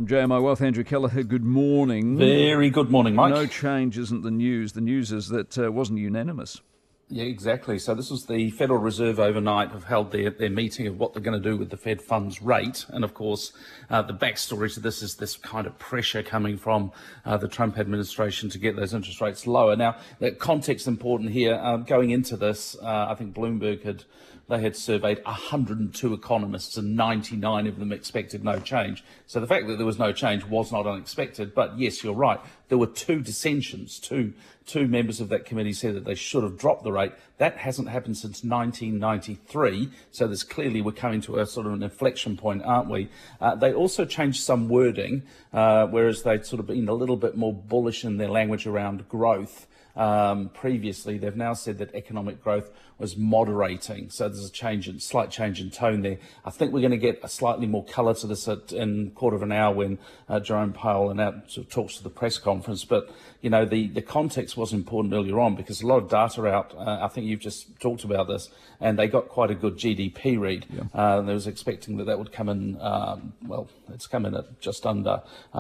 From JMI Wealth, Andrew Kelleher, good morning. Very good morning, Mike. No change isn't the news. The news is that it wasn't unanimous. Yeah, exactly. So this was the Federal Reserve overnight have held their meeting of what they're going to do with the Fed funds rate. And of course, the backstory to this is this kind of pressure coming from the Trump administration to get those interest rates lower. Now, the context important here. Going into this, I think Bloomberg had surveyed 102 economists and 99 of them expected no change. So the fact that there was no change was not unexpected. But yes, you're right. There were two dissensions. Two members of that committee said that they should have dropped the rate. That hasn't happened since 1993. So there's clearly we're coming to a sort of an inflection point, aren't we? They also changed some wording, whereas they'd sort of been a little bit more bullish in their language around growth. Previously, they've now said that economic growth was moderating. So there's a slight change in tone there. I think we're going to get a slightly more colour to this in a quarter of an hour when Jerome Powell sort of talks to the press conference. But, you know, the context was important earlier on because a lot of data out, I think you've just talked about this, and they got quite a good GDP read. Yeah. They was expecting that would come in, it's come in at just under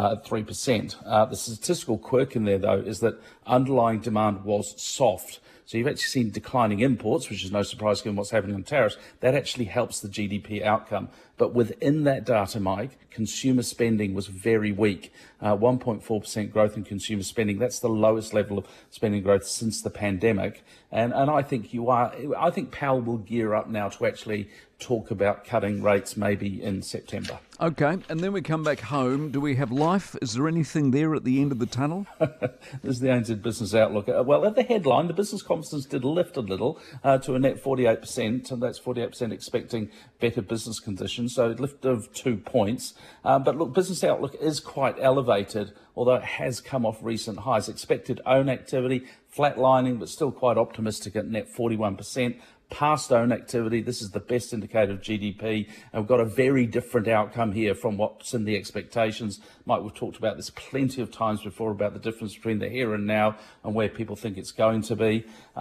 3%. The statistical quirk in there, though, is that underlying demand was soft. So you've actually seen declining imports, which is no surprise given what's happening on tariffs. That actually helps the GDP outcome. But within that data, Mike, consumer spending was very weak. 1.4% growth in consumer spending. That's the lowest level of spending growth since the pandemic. And I think I think Powell will gear up now to actually talk about cutting rates maybe in September. Okay, and then we come back home. Do we have life? Is there anything there at the end of the tunnel? This is the ANZ Business Outlook. Well, at the headline, the business confidence did lift a little to a net 48%, and that's 48% expecting better business conditions, so a lift of 2 points. But look, Business Outlook is quite elevated, although it has come off recent highs. Expected own activity flatlining, but still quite optimistic at net 41%. Past own activity, this is the best indicator of GDP, and we've got a very different outcome here from what's in the expectations. Mike, we've talked about this plenty of times before about the difference between the here and now and where people think it's going to be.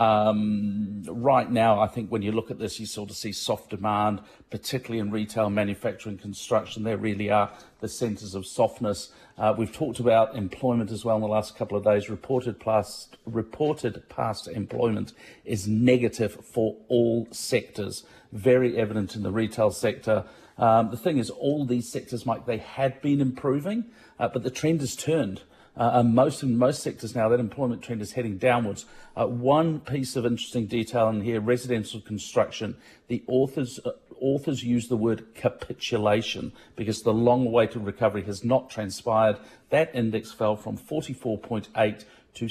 Right now, I think when you look at this, you sort of see soft demand, particularly in retail, manufacturing, construction. There really are the centres of softness. We've talked about employment as well in the last couple of days. Reported past employment is negative for all sectors, very evident in the retail sector. The thing is, all these sectors, Mike, they had been improving, but the trend has turned. In most sectors now, that employment trend is heading downwards. One piece of interesting detail in here, residential construction, the authors use the word capitulation because the long-awaited recovery has not transpired. That index fell from 44.8 to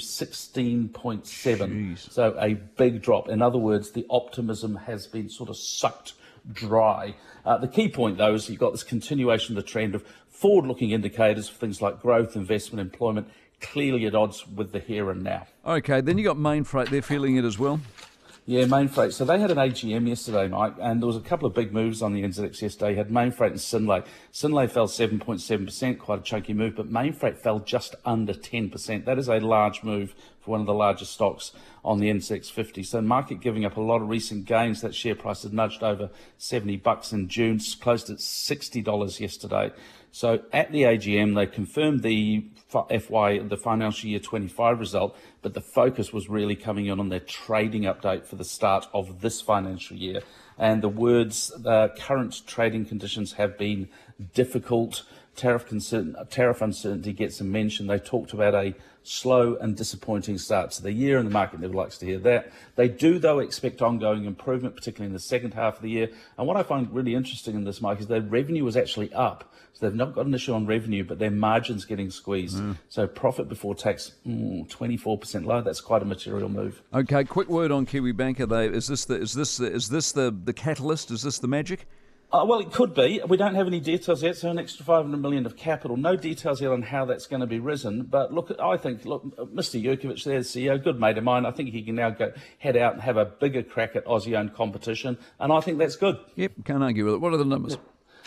16.7. So a big drop. In other words, the optimism has been sort of sucked dry. The key point, though, is you've got this continuation of the trend of forward-looking indicators for things like growth, investment, employment, clearly at odds with the here and now. Okay, then you got Mainfreight. They're feeling it as well. Yeah, Mainfreight. So they had an AGM yesterday, Mike, and there was a couple of big moves on the NZX yesterday. You had Mainfreight and Synlait. Synlait fell 7.7%, quite a chunky move, but Mainfreight fell just under 10%. That is a large move for one of the largest stocks on the NZX 50. So market giving up a lot of recent gains. That share price had nudged over $70 in June, closed at $60 yesterday. So at the AGM, they confirmed the financial year 25 result, but the focus was really coming in on their trading update for the start of this financial year. And the words, current trading conditions have been difficult. Tariff uncertainty gets a mention. They talked about a slow and disappointing start to the year, and the market never likes to hear that. They do, though, expect ongoing improvement, particularly in the second half of the year. And what I find really interesting in this, Mike, is their revenue was actually up. So they've not got an issue on revenue, but their margin's getting squeezed. So profit before tax, 24% low. That's quite a material move. Okay, quick word on Kiwibank. Is this the catalyst? Is this the magic? Well, it could be. We don't have any details yet, so an extra 500 million of capital. No details yet on how that's going to be risen. But look, Mr. Jurkovic there, the CEO, good mate of mine. I think he can now head out and have a bigger crack at Aussie-owned competition, and I think that's good. Yep, can't argue with it. What are the numbers?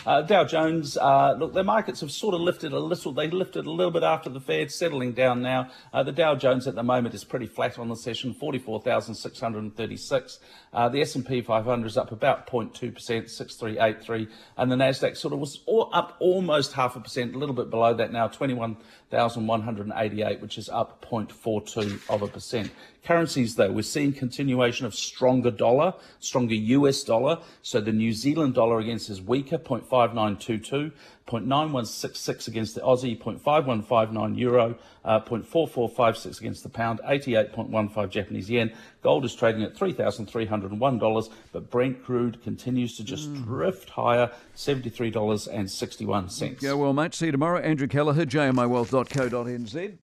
Dow Jones, look, the markets have sort of lifted a little. They lifted a little bit after the Fed, settling down now. The Dow Jones at the moment is pretty flat on the session, 44,636. The S&P 500 is up about 0.2%, 6383, and the Nasdaq sort of was up almost 0.5%, a little bit below that now, 21,188, which is up 0.42%. Currencies, though, we're seeing continuation of stronger dollar, stronger US dollar. So the New Zealand dollar against is weaker, 0.5922, 0.9166 against the Aussie, 0.5159 euro, 0.4456 against the pound, 88.15 Japanese yen. Gold is trading at $3,301, but Brent crude continues to just drift higher, $73.61. Go well, mate. See you tomorrow. Andrew Kelleher, jmiwealth.co.nz.